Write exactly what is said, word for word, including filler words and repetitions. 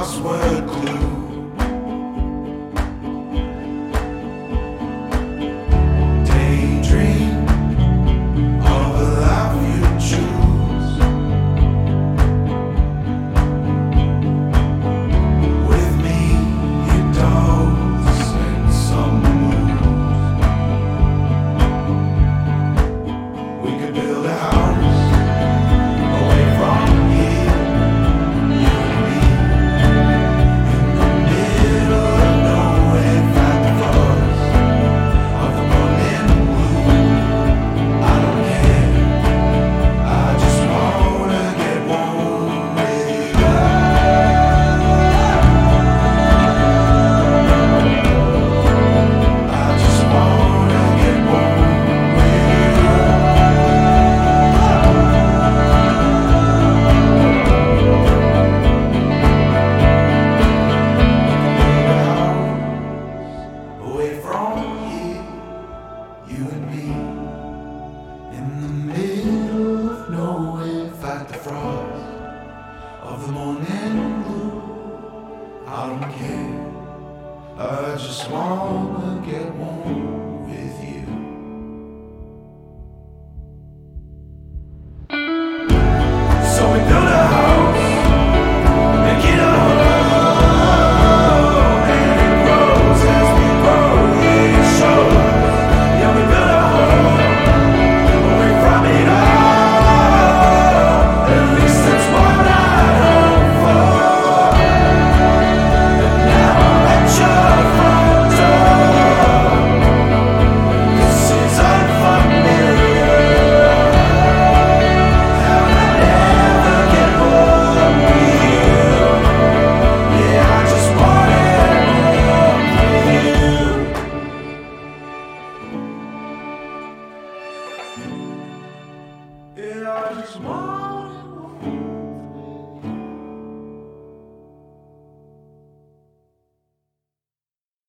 crossword clue. Daydream of a life you choose. With me, you dance in some mood. We could build a house away from here, you and me, in the middle of nowhere, fight the force of the morning blue. I don't care, I just wanna get warm with you. I just wanna get warm with you. Away from here, you and me, in the middle of nowhere, fight the frost of the morning blue. I don't care, I just wanna get warm with you. So we build a house, make it a home, and it grows as we grow. Yeah, it shows. Yeah, we build a home away from it all. At least that's what I hope for. And now I'm at your front door. This is unfamiliar. How I never get bored with you. Yeah, I just wanna get warm with you. Yeah, I just want